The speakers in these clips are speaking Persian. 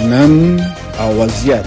نن او وضعیت.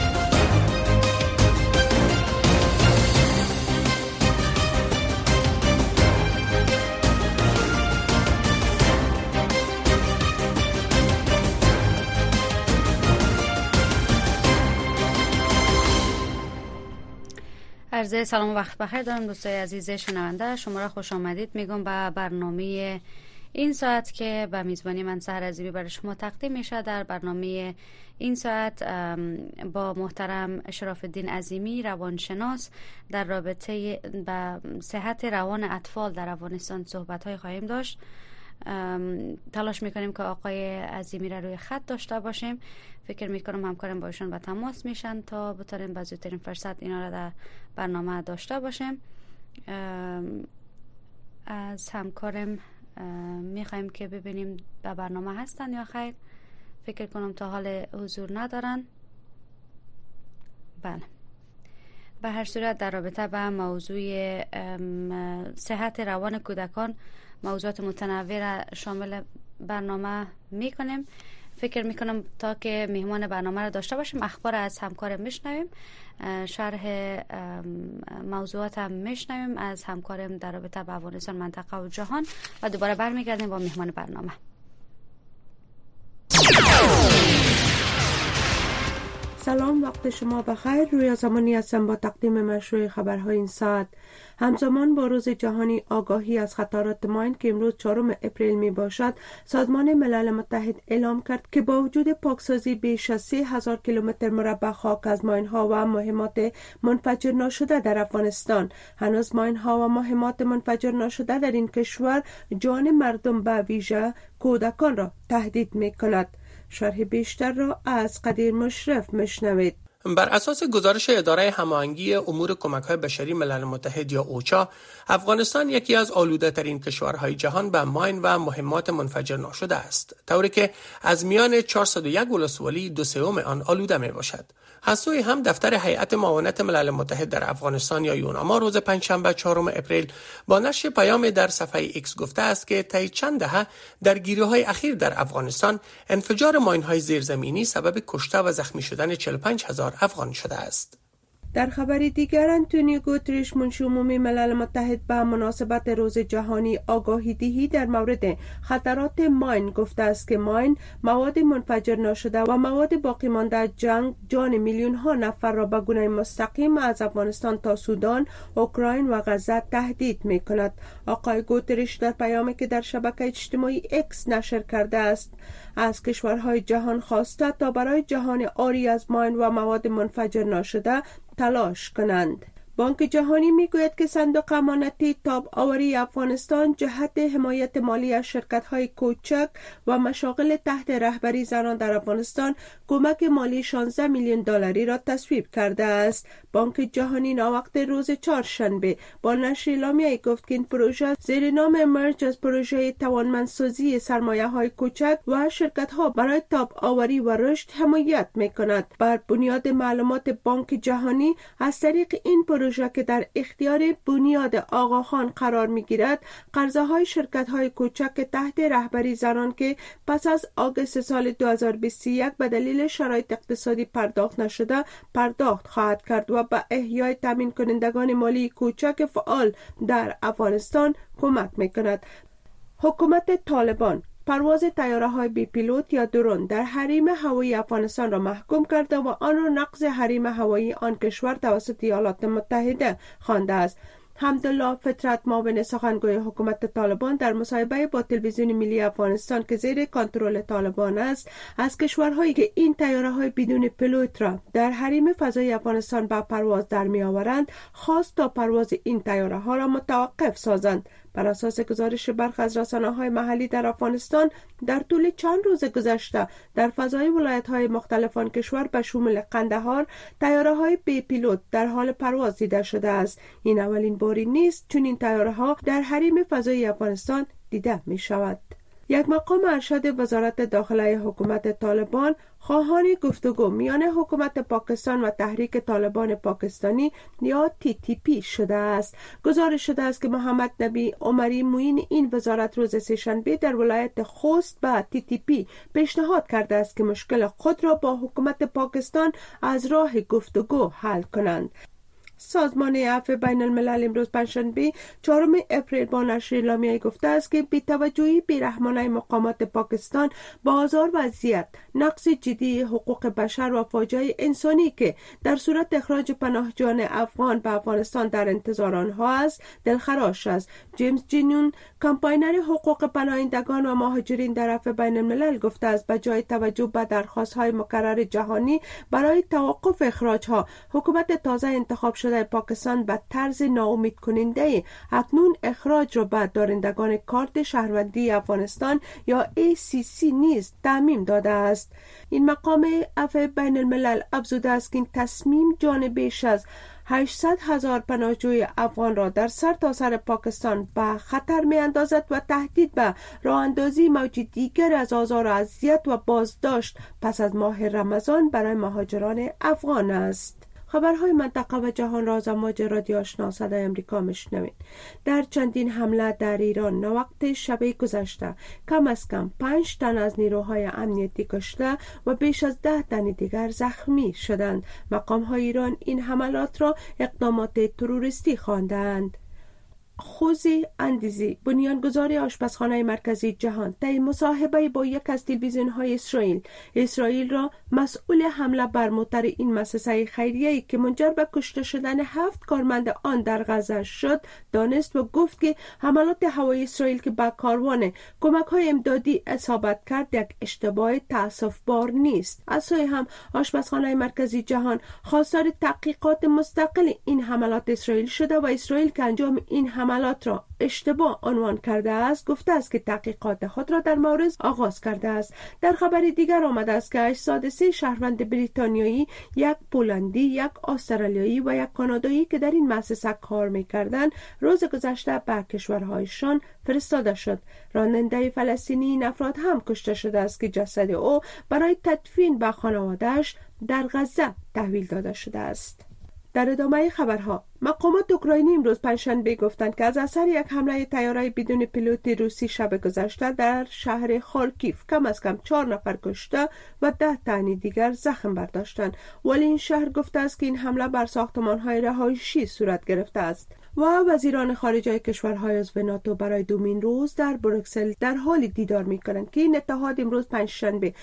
عرض سلام و وقت بخیر دارم دوستای عزیز شنونده، شما را خوش آمدید میگم به برنامه این ساعت که به میزبانی من سحر عزیزی برای شما تقدیم میشه. در برنامه این ساعت با محترم شراف الدین عظیمی روانشناس در رابطه با صحت روان اطفال در افغانستان صحبت های خواهیم داشت. تلاش میکنیم که آقای عظیمی را روی خط داشته باشیم. فکر میکنم همکارم با ایشون به تماس میشن تا بتونیم به زودترین فرصت اینا را در برنامه داشته باشیم. از همکارم میخوایم که ببینیم به برنامه هستن یا خیر. فکر کنم تا حال حضور ندارن. بله، به هر صورت در رابطه با موضوع صحت روان کودکان موضوعات متنوع را شامل برنامه میکنیم. فکر میکنم تا که مهمان برنامه را داشته باشیم اخبار از همکارم میشنویم، شرح موضوعات هم میشنویم از همکارم در رابطه با افغانستان، منطقه و جهان و دوباره برمیگردیم با مهمان برنامه. سلام، وقت شما بخیر. رویا زمانی هستم با تقدیم مشروع خبرهای این ساعت. همزمان با روز جهانی آگاهی از خطرات ماین که امروز 4 اپریل می باشد، سازمان ملل متحد اعلام کرد که با وجود پاکسازی بیش از 3000 کیلومتر مربع خاک از ماین ها و مهمات منفجر ناشده در افغانستان، هنوز ماین ها و مهمات منفجر ناشده در این کشور جان مردم به ویژه کودکان را تهدید می کند. شرح بیشتر را از قدیر مشرف میشنوید. بر اساس گزارش اداره هماهنگی امور کمک‌های بشری ملل متحد یا اوچا، افغانستان یکی از آلوده‌ترین کشورهای جهان به ماین و مهمات منفجر ناشده است، طوری که از میان 401 ولسوالی 2/3 آن آلوده میباشد. از سوی هم دفتر هیئت معاونت ملل متحد در افغانستان یا یوناما روز پنجشنبه 4 اپریل با نشر پیام در صفحه ایکس گفته است که طی چند دهه درگیری‌های اخیر در افغانستان انفجار ماین‌های زیرزمینی سبب کشته و زخمی شدن 45,000 افغان شده است. در خبری دیگر، آنتونیو گوترش منشی عمومی ملل متحد به مناسبت روز جهانی آگاهی دهی در مورد خطرات ماین گفته است که ماین، مواد منفجر ناشده و مواد باقی مانده از جنگ جان میلیون ها نفر را به گونه مستقیم از افغانستان تا سودان، اوکراین و غزه تهدید می کند. آقای گوترش در پیامی که در شبکه اجتماعی اکس نشر کرده است، از کشورهای جهان خواسته تا برای جهان آری از ماین و مواد منفجر ناشده تلاش کنند. بانک جهانی میگوید که صندوق امانتی تاب آوری افغانستان جهت حمایت مالی از شرکت‌های کوچک و مشاغل تحت رهبری زنان در افغانستان کمک مالی 16 میلیون دلاری را تصویب کرده است. بانک جهانی ناوقت روز چهارشنبه با نشر اعلامیه‌ای گفت که این پروژه زیر نام امرج از پروژه توانمندسازی سرمایه‌های کوچک و شرکت‌ها برای تاب آوری و رشد حمایت می‌کند. بر بنیاد معلومات بانک جهانی، از طریق این پروژه که در اختیار بنیاد آقاخان قرار می‌گیرد، قرضه‌های شرکت‌های کوچک تحت رهبری زنان که پس از آگوست سال 2021 به دلیل شرایط اقتصادی پرداخت نشده پرداخت خواهد کرد و به احیای تامین کنندگان مالی کوچک فعال در افغانستان کمک می‌کند. حکومت طالبان پرواز طیاره‌های بی پیلوت یا درون در حریم هوایی افغانستان را محکوم کرده و آن را نقض حریم هوایی آن کشور توسط ایالات متحده خوانده است. حمدالله فطرت، معاون سخنگوی حکومت طالبان، در مصاحبه با تلویزیون ملی افغانستان که زیر کنترل طالبان است، از کشورهایی که این طیاره‌های بدون پیلوت را در حریم فضای افغانستان به پرواز در می‌آورند خواست تا پرواز این طیاره‌ها را متوقف سازند. بر اساس گزارش برخی از رسانه‌های محلی در افغانستان، در طول چند روز گذشته در فضای ولایت‌های مختلف آن کشور به شمول قندهار طیاره‌های بی پیلوت در حال پرواز دیده شده است. این اولین باری نیست چون این طیاره‌ها در حریم فضای افغانستان دیده می‌شود. یک مقام ارشد وزارت داخله حکومت طالبان خواهان گفتگو میان حکومت پاکستان و تحریک طالبان پاکستانی یا TTP شده است. گزارش شده است که محمد نبی عمری معین این وزارت روز سه‌شنبه در ولایت خوست به TTP پیشنهاد کرده است که مشکل خود را با حکومت پاکستان از راه گفتگو حل کنند. سازمان عفو بین الملل امروز پنجشنبه 4 اپریل با نشر اعلامیه‌ای گفته است که بی‌توجهی بیرحمانه مقامات پاکستان با آزار و اذیت، نقض جدی حقوق بشر و فاجعه انسانی که در صورت اخراج پناهجویان افغان به افغانستان در انتظار آنها است دلخراش است. جیمز جینون کمپاینر حقوق پناهندگان و مهاجرین در عفو بین الملل گفته است به جای توجه به درخواست‌های مکرر جهانی برای توقف اخراج‌ها، حکومت تازه انتخاب شده پاکستان به طرز ناامید کننده اکنون اخراج را به دارندگان کارت شهروندی افغانستان یا ACC نیز تعمیم داده است. این مقام عفو بین الملل افزوده است که این تصمیم جان بیش از 800,000 پناهجوی افغان را در سرتاسر پاکستان به خطر می اندازد و تهدید به راه اندازی موج دیگر از آزار و اذیت و بازداشت پس از ماه رمضان برای مهاجران افغان است. خبرهای منطقه و جهان را از امواج رادیو آشنا صدای امریکا میشنوید. در چندین حمله در ایران نوقت شب گذشته کم از کم 5 تن از نیروهای امنیتی کشته و بیش از 10 تن دیگر زخمی شدند. مقام‌های ایران این حملات را اقدامات تروریستی خواندند. خوزی اندیزی بنیانگذار آشپزخانه مرکزی جهان طی مصاحبه با یک از تلویزیون‌های اسرائیل را مسئول حمله بر موتر این مؤسسه خیریه‌ای که منجر به کشته شدن 7 کارمند آن در غزه شد دانست و گفت که حملات هوایی اسرائیل که به کاروان کمک‌های امدادی اصابت کرد یک اشتباه تأسف‌بار نیست. از سوی هم آشپزخانه مرکزی جهان خواستار تحقیقات مستقل این حملات اسرائیل شده و اسرائیل که انجام این حملات را اشتباه عنوان کرده است گفته است که تحقیقات خود را در مورد آغاز کرده است. در خبر دیگر آمده است که 83 شهروند بریتانیایی، یک پولندی، یک استرالیایی و یک کانادایی که در این مؤسسه کار می‌کردند روز گذشته به کشورهایشان فرستاده شد. راننده فلسطینی این افراد هم کشته شده است که جسد او برای تدفین به خانواده‌اش در غزه تحویل داده شده است. در ادامه خبرها مقامات اوکراینی امروز پنجشنبه گفتند که از اثر یک حمله طیاره بدون پیلوت روسی شب گذشته در شهر خارکیف کم از کم 4 نفر کشته و 10 تن دیگر زخم برداشتند. ولی این شهر گفته است که این حمله بر ساختمان‌های رهایشی صورت گرفته است. و وزیران خارجه کشورهای عضو ناتو برای دومین روز در بروکسل در حال دیدار می‌کنند که این اتحاد امروز پنجشنبه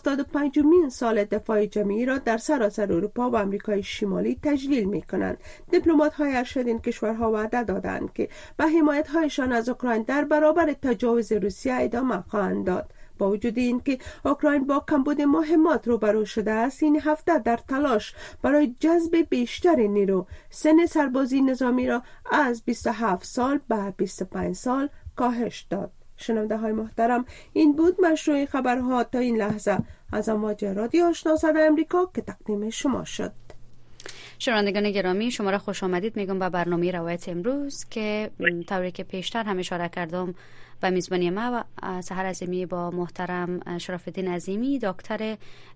75مین سال دفاع جمعی را در سراسر اروپا و آمریکای شمالی تجلیل می‌کنند. دیپلمات‌های ارشد این کشورها وعده دادند که به حمایت‌هایشان از اوکراین در برابر تجاوز روسیه ادامه خواهند داد. با وجود اینکه اوکراین با کمبود مهمات روبرو شده است، این هفته در تلاش برای جذب بیشتر نیرو سن سربازی نظامی را از 27 سال به 25 سال کاهش داد. شنونده های محترم، این بود مشروع خبرها تا این لحظه از امواج رادیو آشنا صدای امریکا که تقدیم شما شد. شنوندگان گرامی، شما را خوش آمدید میگم به برنامه روایت امروز که طوری که پیشتر هم اشاره کردم و میزبانی ما سحر عظیمی با محترم شرف الدین عظیمی دکتر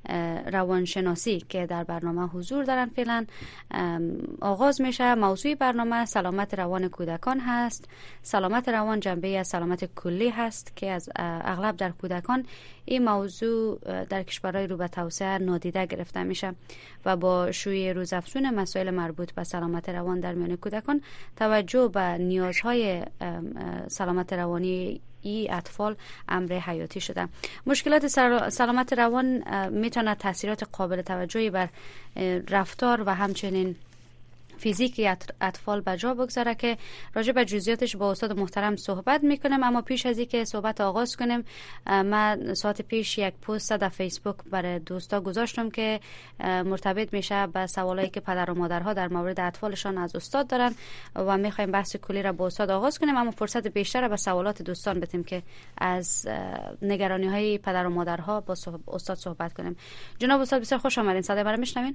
روانشناسی که در برنامه حضور دارن فعلا آغاز میشه. موضوع برنامه سلامت روان کودکان هست. سلامت روان جنبه از سلامت کلی هست که از اغلب در کودکان این موضوع در کشورهای رو به توسعه نادیده گرفته میشه و با شیوع روزافزون مسائل مربوط به سلامت روان در میان کودکان توجه به نیازهای سلامت روانی ای اطفال امر حیاتی شده. مشکلات سلامت روان میتونه تاثیرات قابل توجهی بر رفتار و همچنین فیزیکی اطفال به جا بگذاره که راجع به جزئیاتش با استاد محترم صحبت میکنم. اما پیش از اینکه صحبت آغاز کنیم، من ساعت پیش یک پست در فیسبوک برای دوستا گذاشتم که مرتبط میشه به سوالایی که پدر و مادرها در مورد اطفالشان از استاد دارن و میخوایم بحث کلی را با استاد آغاز کنیم، اما فرصت بیشتر به سوالات دوستان بدیم که از نگرانی های پدر و مادرها با استاد صحبت کنیم. جناب استاد بسیار خوش آمدین. صدای من میشنوین؟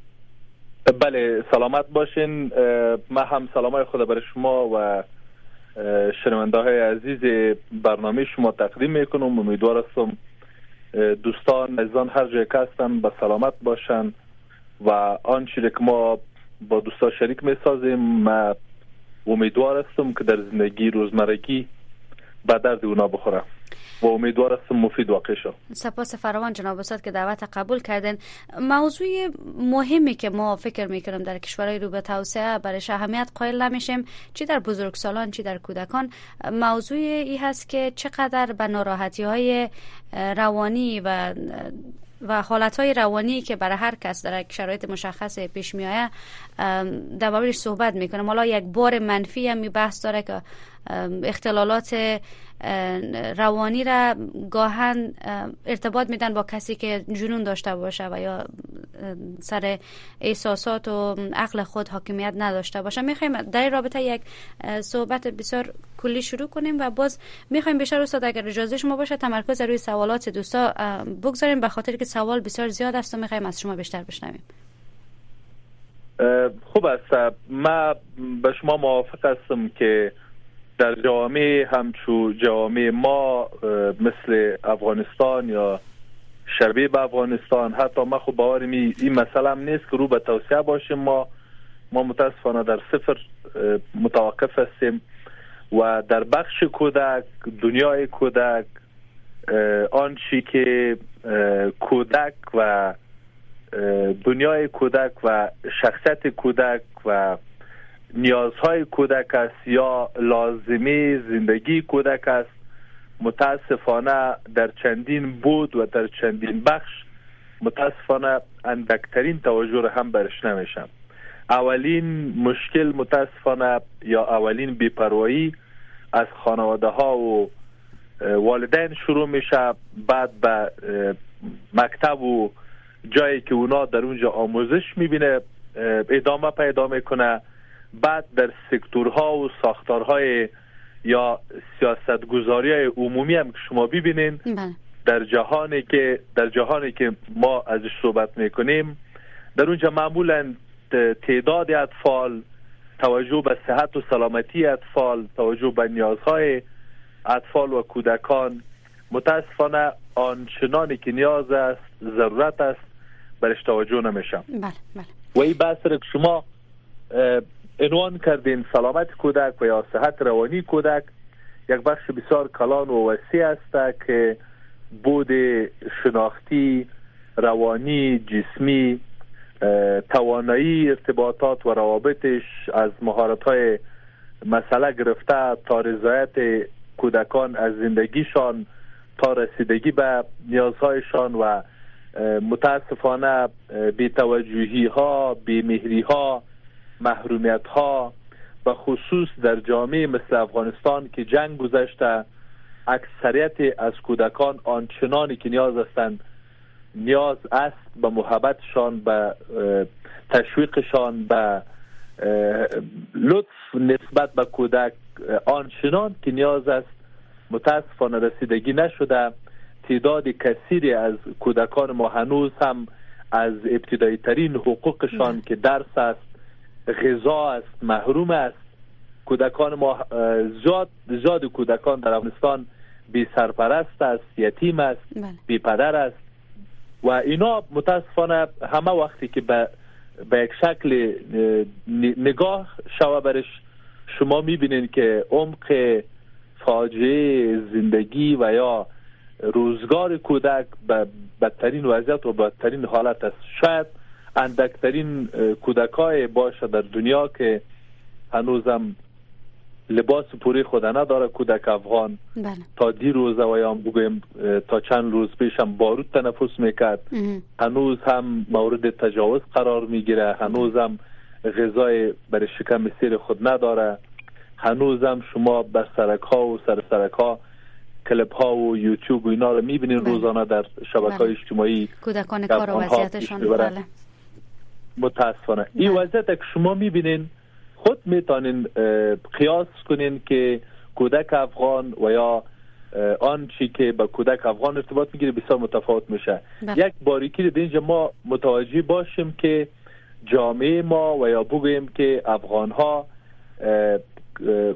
بله، سلامت باشین. من هم سلامای خدا برای شما و شنونده های عزیز برنامه شما تقدیم میکنم. امیدوار هستم دوستان عزیزان هر جای که هستن به سلامت باشن و آنچه که ما با دوستان شریک میسازیم ما امیدوار هستم که در زندگی روزمرگی به درد اونا بخوره و امیدوار هستم مفید واقع شد. سپاس فراوان جناب استاد که دعوت قبول کردن. موضوع مهمی که ما فکر میکنم در کشورهای رو به توسعه برایش اهمیت قائل نمیشیم، چی در بزرگسالان چی در کودکان، موضوع ای هست که چقدر به ناراحتی های روانی و حالتهای روانی که برای هر کس در یک شرایط مشخص پیش میآید در موردش صحبت میکنم. حالا یک بار منفی هم بحث داره که اختلالات روانی را گاهن ارتباط میدن با کسی که جنون داشته باشه و یا سر احساسات و عقل خود حاکمیت نداشته باشه. میخوایم در این رابطه یک صحبت بسیار کلی شروع کنیم و باز میخوایم بیشتر استاد اگر اجازه شما باشه تمرکز روی سوالات دوستا بگذاریم، به خاطر که سوال بسیار زیاد است و میخوایم از شما بیشتر بشنویم. خوب است. ما به شما موافق هستم که در جوامع همچو جوامع ما مثل افغانستان یا شبیه به افغانستان، حتی ما خود باورم این مسئله هم نیست که رو به توسعه باشیم. ما متاسفانه در صفر متوقف هستیم و در بخش کودک، دنیای کودک، آنچه که کودک و دنیای کودک و شخصیت کودک و نیازهای کودک است یا لازمه زندگی کودک است، متاسفانه در چندین بود و در چندین بخش متاسفانه اندکترین توجه را هم برش نمیشم. اولین مشکل متاسفانه یا اولین بی‌پروایی از خانواده ها و والدین شروع میشه، بعد به مکتب و جایی که اونا در اونجا آموزش میبینه ادامه پیدا میکنه، بعد در سکتورها و ساختارهای یا سیاستگذاری عمومی هم که شما ببینین در جهانی که ما ازش صحبت میکنیم، در اونجا معمولا تعداد اطفال، توجه به صحت و سلامتی اطفال، توجه به نیازهای اطفال و کودکان متاسفانه آنچنانی که نیاز است، ضرورت است، برش توجه نمیشه. و این بحث را که شما عنوان کردین سلامت کودک و یا صحت روانی کودک، یک بخش بسیار کلان و وسیع است که بود شناختی، روانی، جسمی، توانایی ارتباطات و روابطش از مهارت‌های مسئله گرفته تا رضایت کودکان از زندگیشان تا رسیدگی به نیازهایشان و متاسفانه بی‌توجهی ها، بی‌مهری ها، محرومیت ها، به خصوص در جامعه مثل افغانستان که جنگ گذشته، اکثریت از کودکان آنچنانی که نیاز است به محبتشان، به تشویقشان، به لطف نسبت به کودک آنچنان که نیاز است متاسفانه رسیدگی نشده. تعداد کثیری از کودکان ما هنوز هم از ابتدایی ترین حقوقشان که درس است، غذا است، محروم است. کودکان ما زیاد کودکان در افغانستان بی سرپرست است، یتیم است، بی پدر است و اینا متاسفانه همه وقتی که به یک شکل نگاه شوه برش شما میبینین که عمق فاجعه زندگی و یا روزگار کودک به بدترین وضعیت و بدترین حالت است. شاید اندکترین کودکای باشه در دنیا که هنوزم لباس پوری خود نداره کودک افغان. تا دیروز و یا بگویم تا چند روز پیش هم بارود تنفس میکرد، هنوز هم مورد تجاوز قرار میگیره، هنوز هم غذای برای شکم سیر خود نداره، هنوز هم شما بر سرک ها و سرک ها کلپ ها و یوتیوب و اینا رو میبینین روزانه در شبکه‌های اجتماعی کودکان کار و وضعیتشان. بله متاسفانه این وضعیت که شما میبینین خود میتونین قیاس کنین که کودک افغان و یا آنچه که با کودک افغان ارتباط میگیره بسیار متفاوت میشه. یک باریکی در اینجا ما متوجه باشیم که جامعه ما و یا بگوییم که افغان ها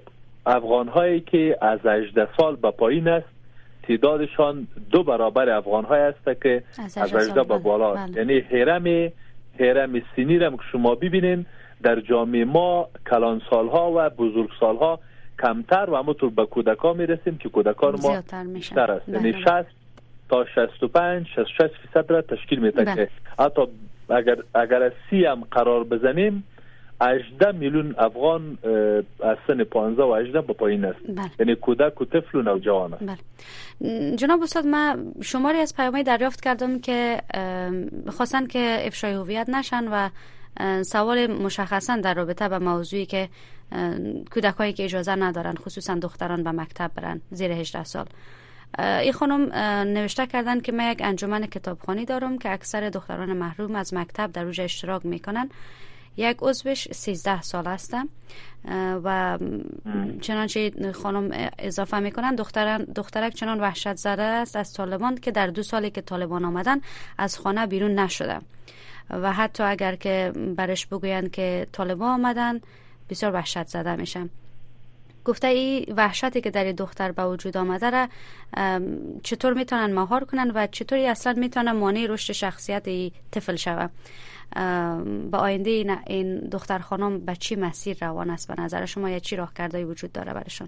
افغان‌هایی که از 18 سال به پایین است تعدادشان 2 برابر افغان‌های است که از 18 به بالا است. یعنی هرم سنی را که شما ببینین در جامعه ما کلان سالها و بزرگ سالها کمتر و همونطور به کودکان میرسیم که کودکان ما بیشتر است. یعنی 60 تا 65 66% را تشکیل میده که حتی اگر از 30 هم قرار بزنیم 18 میلیون افغان از سن 15 و 18 به پایین است. یعنی کودک و طفل و نوجوان است. جناب استاد، من شماری از پیام‌های دریافت کردم که خواستن که افشای هویت نشن و سوال مشخصا در رابطه با موضوعی که کودکایی که اجازه ندارن خصوصا دختران به مکتب برن زیر 18 سال. این خانم نوشته کردن که من یک انجمن کتابخوانی دارم که اکثر دختران محروم از مکتب در اوج اشتراک میکنن. یک عضوش 13 سال هستم و چنانچه خانم اضافه میکنن دخترک چنان وحشت زده است از طالبان که در 2 سالی که طالبان آمدن از خانه بیرون نشده و حتی اگر که برش بگویند که طالبان آمدن بسیار وحشت زده میشم. گفته این وحشتی که در دختر به وجود آمده را چطور میتونن مهار کنن و چطوری اصلا میتونن مانع رشد شخصیت این طفل شود. با آینده این دختر خانم به چی مسیر روان است به نظر شما؟ یا چی راهکردهایی وجود داره برشون؟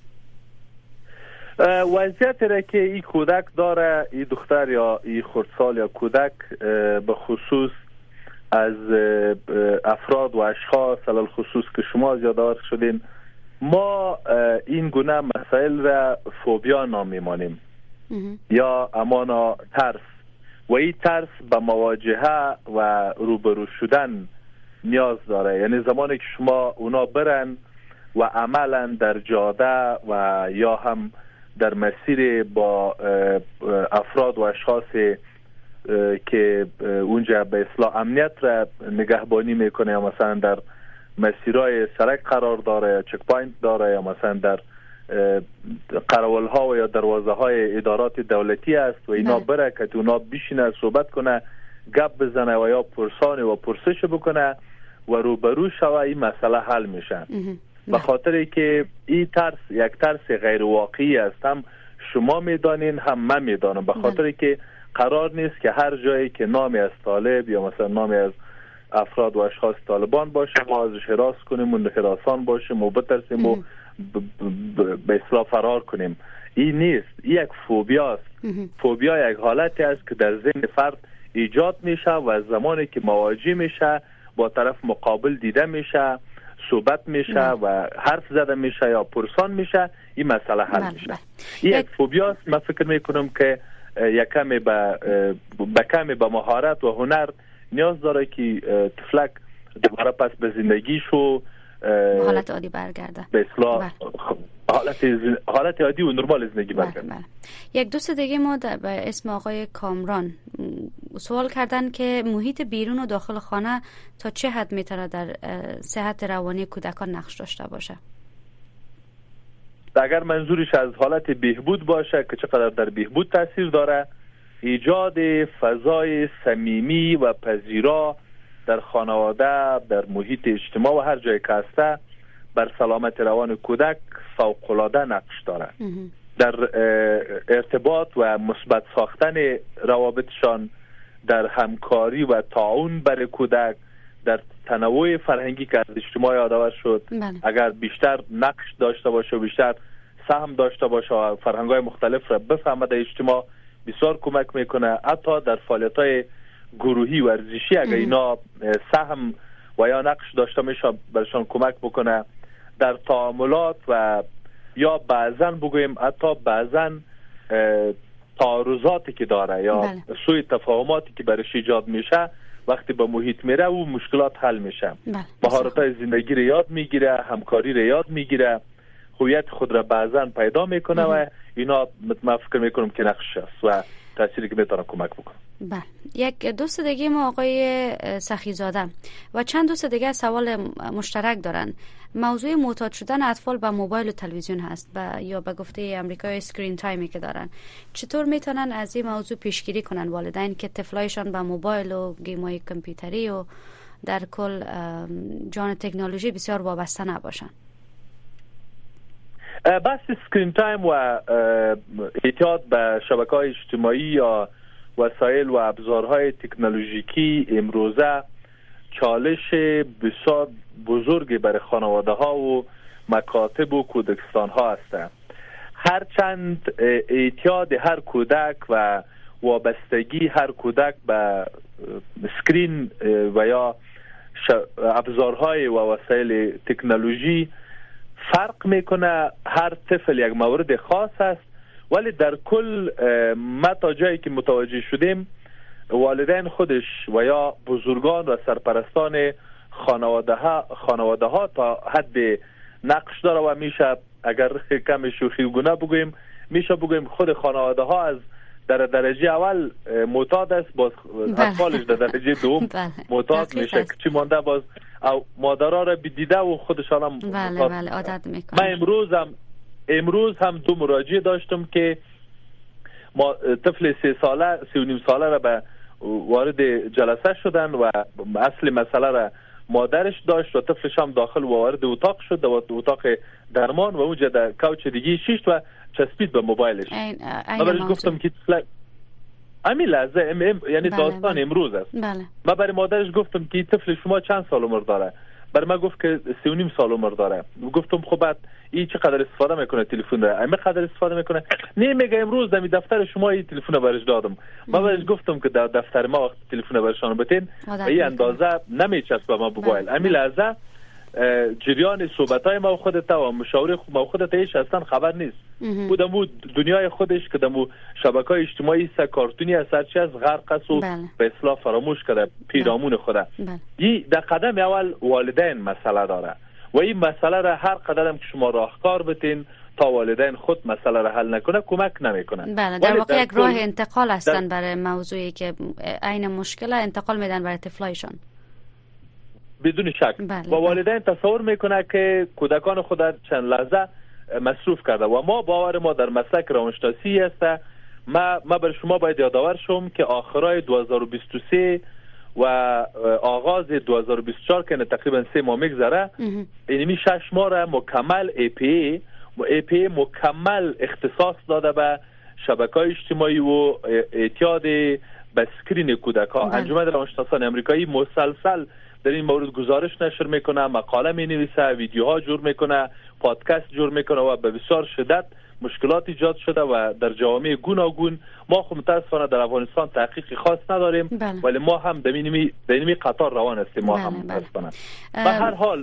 وضعیتی را که این کودک داره، این دختر یا این خردسال یا کودک به خصوص از افراد و اشخاص علل خصوص که شما یادآور شدین، ما این گونه مسائل را فوبیا نام می‌مانیم یا امانا ترس، و این ترس به مواجهه و روبرو شدن نیاز داره. یعنی زمانی که شما اونا برن و عملا در جاده و یا هم در مسیر با افراد و اشخاص که اونجا به اصطلاح امنیت را نگهبانی میکنه یا مثلا در مسیرهای سرک قرار داره یا چک پوینت داره یا مثلا در قراول ها و یا دروازه های ادارات دولتی است و اینا بره که اونا بشینه صحبت کنه، گپ بزنه و یا پرسان و پرسش بکنه و روبرو شوه، این مسئله حل میشه. به خاطر که این ترس یک ترس غیر واقعی است، هم شما میدانین هم من میدانم. به خاطر که قرار نیست که هر جایی که نامی از طالب یا مثلا نامی از افراد و اشخاص طالبان باشه ما ازش حراس کنیم و حراسان باشیم و بترسیم و به اصطلاح فرار کنیم. این نیست، این یک فوبیا است. فوبیا یک حالتی است که در ذهن فرد ایجاد میشه و زمانی که مواجه میشه با طرف مقابل دیده میشه، صحبت میشه و حرف زده میشه یا پرسان میشه، این مسئله حل میشه. این یک فوبیا است. من فکر میکنم که یک کمی به مهارت و هنر نیاز داره که طفلک دوباره پس به زندگیشو حالت عادی برگرده، به اصطلاح حالت عادی و نرمال زندگی برگرده. یک دوست دیگه ما به اسم آقای کامران سوال کردن که محیط بیرون و داخل خانه تا چه حد میتونه در صحت روانی کودکان نقش داشته باشه؟ اگر منظورش از حالت بهبود باشه که چقدر در بهبود تاثیر داره، ایجاد فضای صمیمی و پذیرا در خانواده، در محیط اجتماع و هر جای که هسته بر سلامت روان کودک فوق‌العاده نقش داره. در ارتباط و مثبت ساختن روابطشان، در همکاری و تعاون برای کودک، در تنوع فرهنگی که از اجتماع یادآور شد، اگر بیشتر نقش داشته باشه و بیشتر سهم داشته باشه و فرهنگ‌های مختلف را بفهمه در اجتماع، بسیار کمک میکنه. حتی در فعالیت‌های گروهی و ورزشی اگر اینا سهم و یا نقش داشته میشه برشان کمک بکنه. در تعاملات و یا بعضن بگویم حتی بعضن تعارضاتی که داره یا سوء تفاهماتی که برش ایجاد میشه، وقتی به محیط میره و مشکلات حل میشه. مهارت‌های زندگی رو یاد میگیره، همکاری رو یاد میگیره، هویت خود را بعضن پیدا میکنه و اینا من فکر میکنم که نقش است و تأثیری که میتونه کمک بکنه. بله. یک دوست دیگه ما آقای سخیزاده و چند دوست دیگه سوال مشترک دارن. موضوع معتاد شدن اطفال به موبایل و تلویزیون هست یا به گفته امریکا اسکرین تایمی که دارن. چطور میتونن از این موضوع پیشگیری کنن والدین که طفلایشان به موبایل و گیم‌های کامپیوتری و در کل جان تکنولوژی بسیار وابسته نباشن؟ بحث اسکرین تایم و اعتیاد به شبکه‌های اجتماعی یا وسایل و ابزارهای تکنولوژیکی امروزه چالش بسیار بزرگی برای خانواده ها و مکاتب و کودکستان ها هستند. هرچند اعتیاد هر کودک و وابستگی هر کودک به اسکرین و یا ابزارهای و وسایل تکنولوژی فرق میکنه، هر طفل یک مورد خاص است، ولی در کل ما تا جایی که متوجه شدیم والدین خودش و یا بزرگان و سرپرستان خانواده ها تا حد نقش داره و میشه اگر کم شوخی گونه بگویم میشه بگویم خود خانواده ها از در درجه اول معتاد است، باز اطفالش در درجه دوم معتاد میشه، چی مانده باز او مادرها را بدیده و خودشان هم بله عادت میکنه. من امروز هم دو مراجعه داشتم که ما طفل 3 ساله 3.5 ساله را به وارد جلسه شدن و اصل مسئله را مادرش داشت و طفلش هم داخل و وارد اتاق شد، و اتاق درمان و اونجا در کوچ دیگه شیشت و چسبید به موبایلش. من برش گفتم که همین لحظه یعنی داستان امروز است. من برای مادرش گفتم که طفل شما چند سال عمر داره؟ برای من گفت که 3.5 سال عمر داره. گفتم خب بعد این چقدر استفاده میکنه تلفن را؟ همه قدر استفاده میکنه؟ نه میگه امروز در دفتر شما این تلفن برش دادم. من برش گفتم که در دفتر ما وقت تلفن برشان بتین این اندازه نمیچسبه ما موبایل. همین لحظه جریان صحبتای ما خودت و مشاوره ما خودت هیچ اصلا خبر نیست. بودمو دنیای خودش که دمو شبکه‌های اجتماعی کارتونی اثر چی از غرق است و به اصطلاح فراموش کرده پیرامون خدا. این در قدم اول والدین مسئله داره و این مسئله را هر قدرم که شما راهکار بتین تا والدین خود مسئله را حل نکنه کمک نمیکنه. بله در واقع یک راه انتقال هستن برای موضوعی که عین مشکل انتقال میدن برای طفلایشان بدون شک. و والدین تصور میکنه که کودکان خود چند لحظه مصروف کرده و ما باور ما در مسلک روانشناسی است. ما بر شما باید یادآور شم که آخرای 2023 و آغاز 2024 که تقریبا 3 ماه میگذره اینمی 6 ماه را مکمل APA مکمل اختصاص داده به شبکه‌های اجتماعی و اعتیاد به اسکرین کودکان. انجمن روانشناسان آمریکایی مسلسل در این مورد گزارش نشر میکنه، مقاله می نویسه، ویدیوها جور میکنه، پادکست جور میکنه و به بسیار شدت مشکلات ایجاد شده و در جوامع گوناگون. ما خب متاسفانه در افغانستان تحقیق خاص نداریم ولی ما هم در اینمی قطار روان هستیم. ما هم متاسفانه به هر حال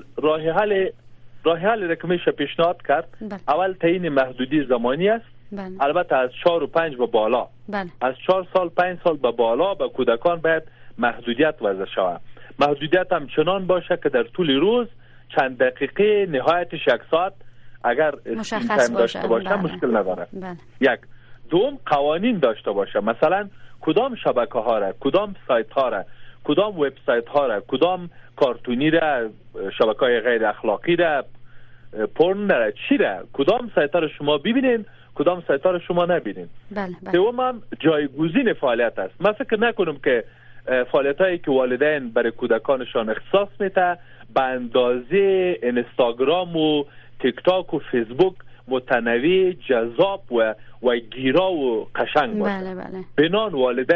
راه حل که میشه پیشنهاد کرد اول تعیین محدودی زمانی است. البته از 4 و 5 به بالا، از 4 سال 5 سال به بالا به کودکان باید محدودیت وضع شود. محدودیت هم چنان باشه که در طول روز چند دقیقه نهایتش 1 ساعت اگر مشخص داشته باشه مشکل نداره. یک دوم قوانین داشته باشه، مثلا کدام شبکه ها را، کدام سایت ها را، کدام وبسایت ها را، کدام کارتونی را، شبکه‌های غیر اخلاقی را، پورن را، چی را، کدام سایت ها را شما ببینین، کدام سایت ها را شما نبینین. دوم هم جایگزین فعالیت است. من فکر نکنم که فعالیت هایی که والدین برای کودکانشان اختصاص میده به اندازه اینستاگرام و تیک تاک و فیسبوک متنوع، جذاب و گیرا و قشنگ باشه. بنان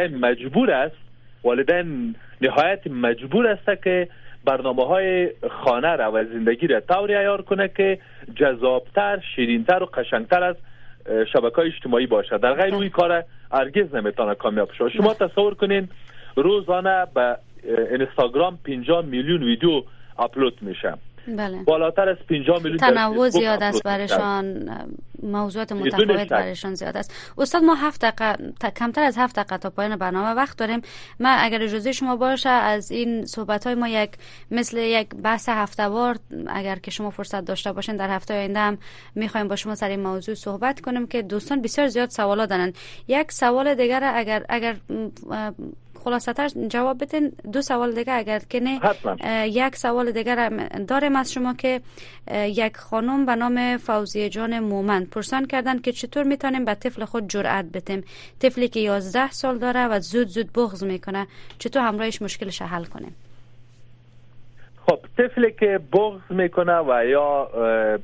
والدین نهایت مجبور است که برنامه‌های خانه را و زندگی را طوری عیار کنه که جذابتر، شیرینتر و قشنگتر از شبکه‌های اجتماعی باشه. در غیر این کار هرگز نمیتونه کامیاب شه. شما تصور کنین روزانه به اینستاگرام 50 میلیون ویدیو آپلود میشه. بالاتر از 50 میلیون تنوع زیاد است برایشان، موضوعات متفاوت برایشان زیاد است. استاد ما 7 دقیقه کمتر از 7 دقیقه تا پایان برنامه وقت داریم. من اگر اجازه شما باشه از این صحبت‌های ما مثل یک بحث هفته‌وار اگر که شما فرصت داشته باشین در هفته آینده هم می‌خوایم با شما سر این موضوع صحبت کنیم که دوستان بسیار زیاد سوالات دارن. یک سوال دیگر اگر خلاصه‌تر جواب بدین، 2 سوال دیگه اگر که نه یک سوال دیگر داریم از شما که یک خانم به نام فوزیه جان مومن پرسان کردن که چطور میتونیم به طفل خود جرأت بدیم، طفلی که 11 سال داره و زود بغض میکنه، چطور همراهش مشکلش حل کنیم؟ خب طفلی که بغض میکنه و یا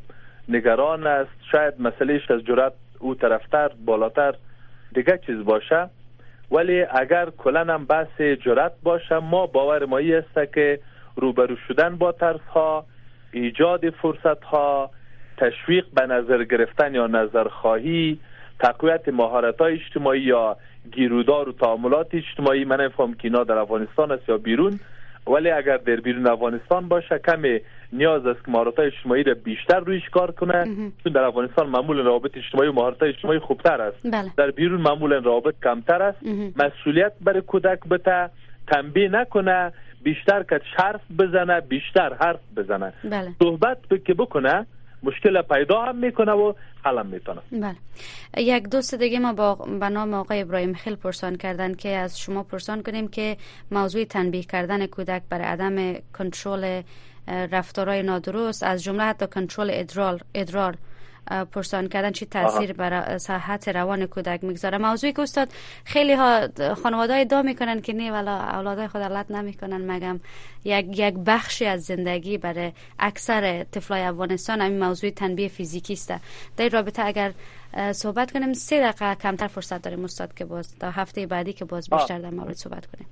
نگران است، شاید مسئلهش از جرأت او طرفتر بالاتر دیگه چیز باشه، ولی اگر کلا هم بحث جرأت باشه، ما باور ما است که روبرو شدن با ترس ها، ایجاد فرصت ها، تشویق به نظر گرفتن یا نظرخواهی، تقویت مهارت های اجتماعی یا گیرودار و تعاملات اجتماعی، من نفهم که اینا در افغانستان است یا بیرون، ولی اگر در بیرون افغانستان باشه کمی نیاز است که مهارت های اجتماعی را بیشتر رویش کار کنه، چون در افغانستان معمولا روابط اجتماعی و مهارت های اجتماعی خوبتر است. بله. در بیرون معمولا روابط کمتر است. مسئولیت برای کودک بته، تنبیه نکنه، بیشتر که حرف بزنه، بیشتر حرف بزنه. بله. صحبت که بکنه مشکل پیدا هم میکنه و حل هم میتونه. بله. یک دوست دیگه ما به نام آقای ابراهیم خیل پرسان کردن که از شما پرسان کنیم که موضوع تنبیه کردن کودک برای عدم کنترل رفتارهای نادرست، از جمله حتی کنترل ادرار پرسان کردن چی تاثیر بر صحت روان کودک میگذاره. موضوعی که استاد خیلی ها خانواده‌ها ادعا میکنن که نه والا اولادای خود علت نمیکنن، مگم یک بخشی از زندگی برای اکثر طفلای افغانستان همین موضوع تنبیه فیزیکی است. در رابطه اگر صحبت کنیم 3 دقیقه کمتر فرصت داریم استاد که باز تا هفته بعدی که باز بیشتر در مورد صحبت کنیم.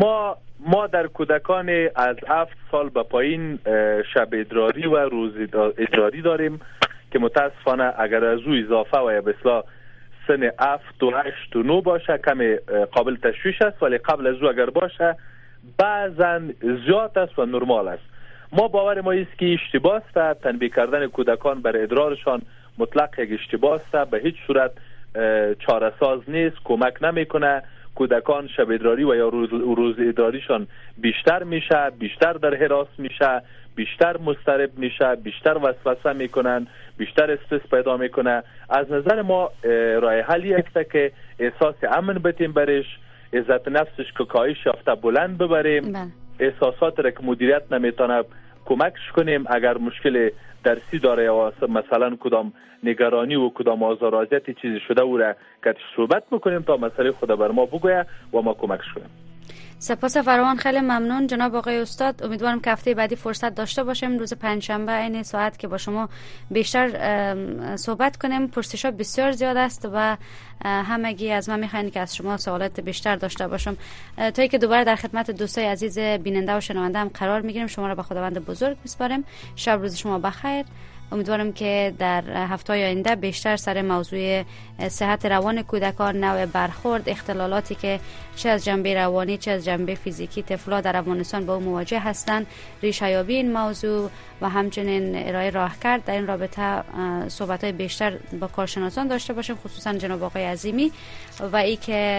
ما در کودکان از 7 سال به پایین شب ادراری و روز ادراری داریم که متاسفانه اگر از او اضافه و یا به اصطلاح سن 7 و 8 و 9 باشه کمی قابل تشویش است، ولی قبل از او اگر باشه بعضا زیاد است و نرمال است. ما باور ما است که اشتباه است، تنبیه کردن کودکان بر ادرارشان مطلق یک اشتباه است، به هیچ صورت چاره ساز نیست، کمک نمیکنه. کودکان شب ادراری و یا روز ادراریشان بیشتر میشه، بیشتر در هراس میشه، بیشتر مضطرب میشه، بیشتر وسوسه میکنن، بیشتر استرس پیدا میکنه. از نظر ما راه حلی است که احساس امن بتیم برش، عزت نفسش که کاهش یافته بلند ببریم، احساسات را که مدیریت نمیتونه کمکش کنیم. اگر مشکل درسی داره یا مثلا کدام نگرانی و کدام آزار و اذیتی چیزی شده او را که صحبت میکنیم تا مسئله خود بر ما بگویه و ما کمکش کنیم. سپاس فراوان، خیلی ممنون جناب آقای استاد. امیدوارم که هفته بعدی فرصت داشته باشیم، روز پنجشنبه این ساعت که با شما بیشتر صحبت کنیم. پرسش‌ها بسیار زیاد است و همگی از من می‌خواین که از شما سوالات بیشتر داشته باشم. تا اینکه دوباره در خدمت دوستای عزیز بیننده و شنونده هم قرار می‌گیریم، شما را به خداوند بزرگ می‌سپاریم. شب روز شما بخیر. امیدوارم که در هفته‌های آینده بیشتر سر موضوع صحت روان کودکان، نوع برخورد، اختلالاتی که چه از جنبه روانی چه از جنبه فیزیکی طفلا در افغانستان با او مواجه هستند، ریشه‌یابی این موضوع و همچنین ارائه راهکارد در این رابطه صحبت‌های بیشتر با کارشناسان داشته باشیم، خصوصا جناب آقای عظیمی، و ای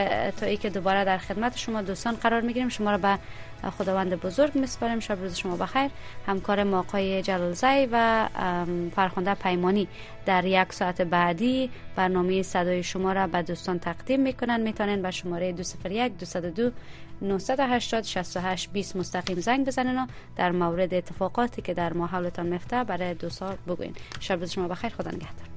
که دوباره در خدمت شما دوستان قرار می‌گیریم. شما را به خداوند بزرگ میسپاریم. شب روز شما بخیر. همکارم آقای جلالزی و فرخنده پیمانی در 1 ساعت بعدی برنامه صدای شما را به دوستان تقدیم میکنن. میتونن به شماره 201 202 980 68 20 مستقیم زنگ بزنن و در مورد اتفاقاتی که در ما حولتان میفته برای دوستان بگوین. شب روز شما بخیر. خدا نگهدار.